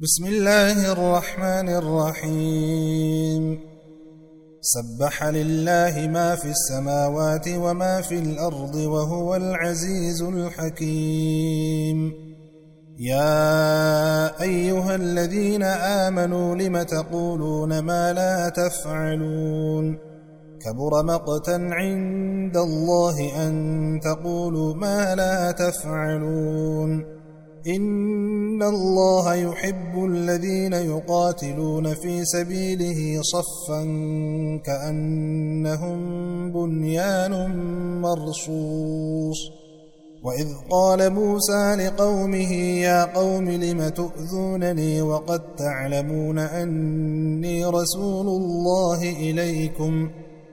بسم الله الرحمن الرحيم سبح لله ما في السماوات وما في الأرض وهو العزيز الحكيم يا أيها الذين آمنوا لم تقولون ما لا تفعلون كبر مقتا عند الله أن تقولوا ما لا تفعلون إن الله يحب الذين يقاتلون في سبيله صفا كأنهم بنيان مرصوص وإذ قال موسى لقومه يا قوم لم تؤذونني وقد تعلمون أني رسول الله إليكم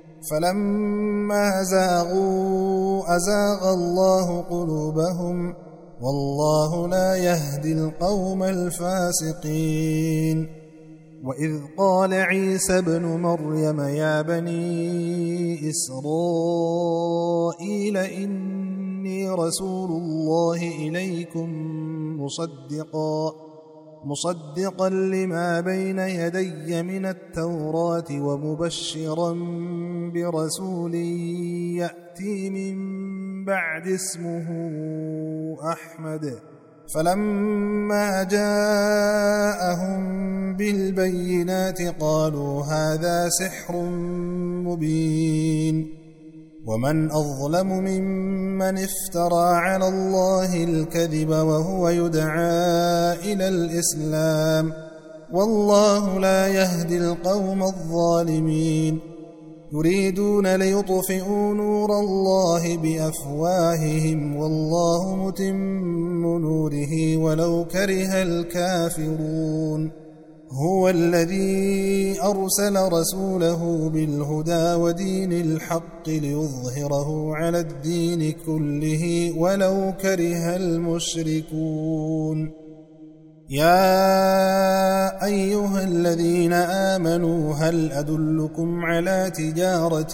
فلما زاغوا أزاغ الله قلوبهم والله لا يهدي القوم الفاسقين وإذ قال عيسى ابن مريم يا بني إسرائيل إني رسول الله إليكم مصدقا لما بين يدي من التوراة ومبشرا برسول يأتي من بعد اسمه أحمد فلما جاءهم بالبينات قالوا هذا سحر مبين ومن أظلم ممن افترى على الله الكذب وهو يدعى إلى الإسلام والله لا يهدي القوم الظالمين يريدون ليطفئوا نور الله بأفواههم والله متم نوره ولو كره الكافرون هو الذي أرسل رسوله بالهدى ودين الحق ليظهره على الدين كله ولو كره المشركون يا أيها الذين آمنوا هل أدلكم على تجارة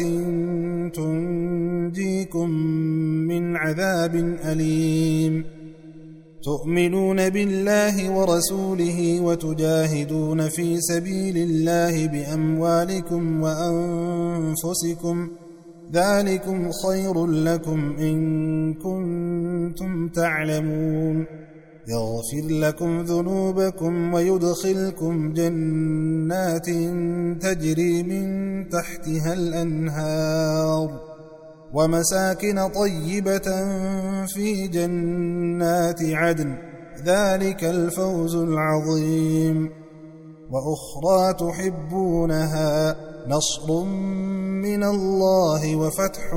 تنجيكم من عذاب أليم تؤمنون بالله ورسوله وتجاهدون في سبيل الله بأموالكم وأنفسكم ذلكم خير لكم إن كنتم تعلمون يغفر لكم ذنوبكم ويدخلكم جنات تجري من تحتها الأنهار ومساكن طيبة في جنات عدن ذلك الفوز العظيم وأخرى تحبونها نصر من الله وفتح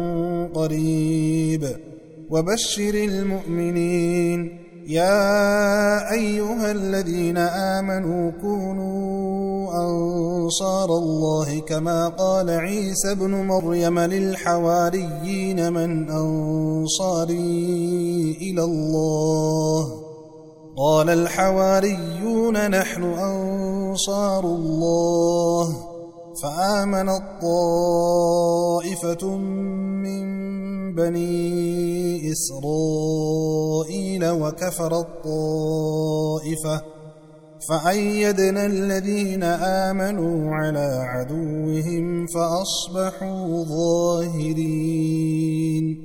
قريب وبشر المؤمنين يا أيها الذين آمنوا كونوا أنصار الله كما قال عيسى ابن مريم للحواريين من أنصاري إلى الله قال الحواريون نحن أنصار الله فآمنت طائفة من بني إسرائيل وكفرت طائفة فأيدنا الذين آمنوا على عدوهم فأصبحوا ظاهرين